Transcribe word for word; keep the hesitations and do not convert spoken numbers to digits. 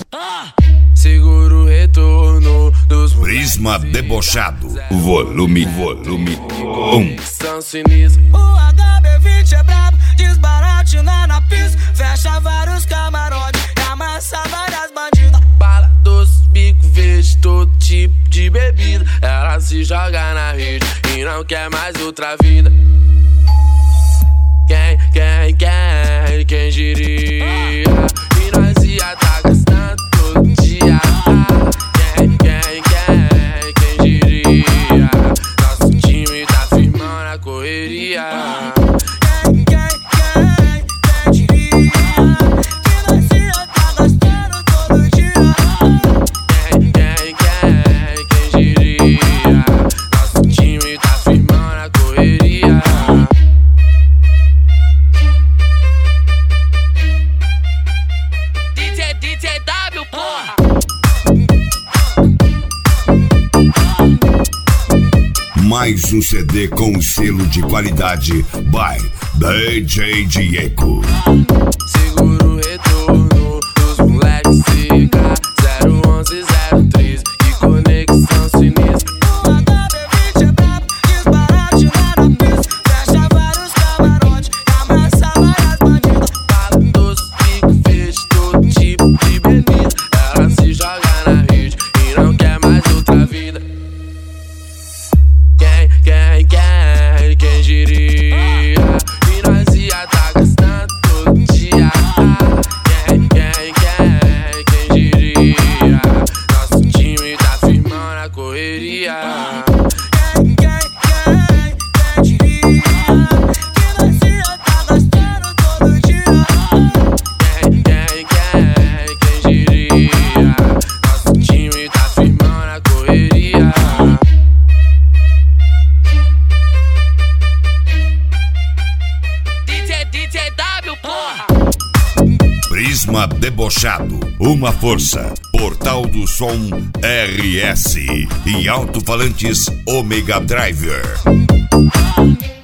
Segura o retorno dos Prisma Debochado. Volume, volume um. São sinistros. O H B vinte é brabo, desbaratina na pista, fecha vários camarotes e amassa várias bandidas. Bala doce, bico verde, todo tipo de bebida. Ela se joga na rede e não quer mais outra vida. Quem, quem, quem, quem diria? E nós ia tá gastando todo dia. Quem, quem, quem, quem diria? Nosso time tá firmando a correria. Quem, quem, quem, quem diria? Que nós ia tá gastando todo dia. Quem, quem, quem, quem diria? Nosso time tá firmando a correria. D J, D J W, porra! Mais um C D com selo de qualidade by D J Diego. Segura o retorno dos moleques C K zero onze zero três. Que conexão sinistra. O H B vinte é brabo, desbaratina na pista, fecha vários camarotes e amassa várias bandidas. Bala doce, bico verde, todo tipo de bebida. Ela se joga na rede e não quer mais outra vida. Quem, quem, quem, quem diria? E nós ia tá gastando todo dia. Quem, quem, quem, quem diria? Nosso time tá firmando a correria. Quem, quem, quem, quem diria? Que nós ia tá gastando todo dia. Quem, quem, quem, quem diria? Nosso time tá firmando a correria. D J, D J W, porra! Prisma Debochado. Uma força. Portal do Som R S e alto-falantes Omega Driver.